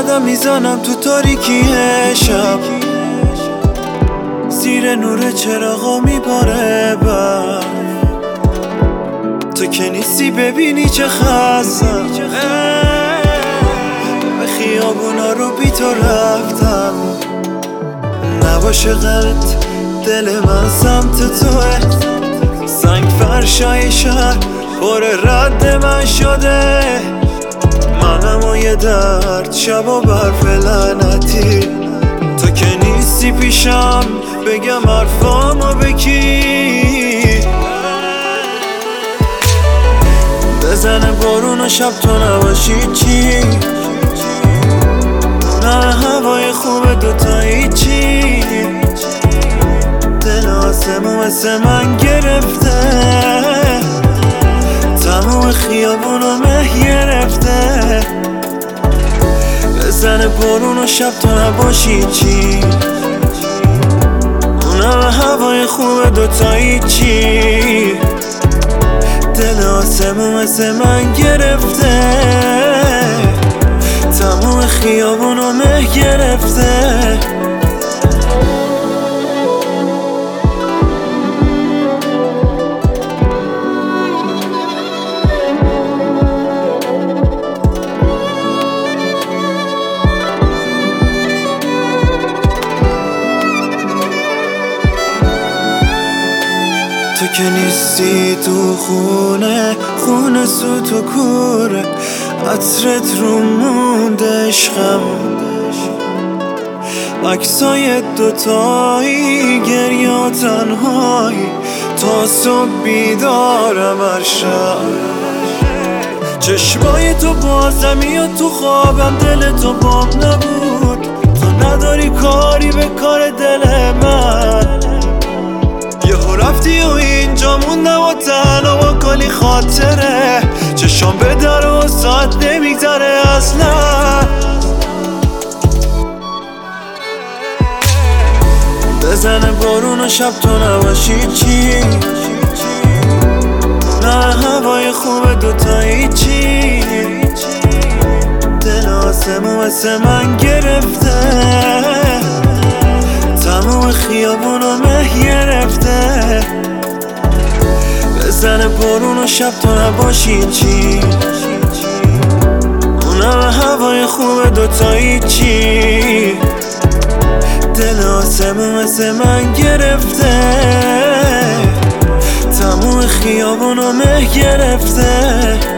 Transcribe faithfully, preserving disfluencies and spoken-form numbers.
قدم میزنم تو تاریکی شب، زیر نور چراغا میباره بر تو که نیستی ببینی چه خستم. به خیابونا رو بی تو رفتم، نباشه غلط دل من سمت توه. سنگ فرشای شهر پر رد من شده، منم و یه درد شب و برف لعنتی. تو که نیستی پیشم بگم حرفامو بکی، بزنه بارون و شب تو نباشی چی؟ نه هوای خوب دوتایی چی؟ دل آسمو مثل من گرفته، تموم خیابونو مه گرفته. بزنه بارون و شب تو نباشی چی؟ اونم هوای خوب دوتایی چی؟ دل آسمو مثل من گرفته، تموم خیابونو مه گرفته. تو که نیستی تو خونه، خونه سوت و کوره، عطرت رو مونده عشقم. عکسای دوتایی گریه و تنهایی، تا صبح بیدارم هر شب. چشمای تو بازم میاد تو خوابم، دل تو بام نبود. تو نداری کاری به کار دل من، یهو رفتی و اینجا موندم و تنها با کلی خاطره. چشام به در و ساعت نمیگذره اصلا. بزنه بارون و شب تو نباشی چی؟ نه هوای خوب دوتایی چی؟ دل آسمو مثل من گرفته، تموم خیابونو مه گرفته. بزنه بارون و شب تو نباشی چی؟ اونم هوای خوب دوتایی چی؟ دل آسمو مثل من گرفته، تموم خیابونو مه گرفته.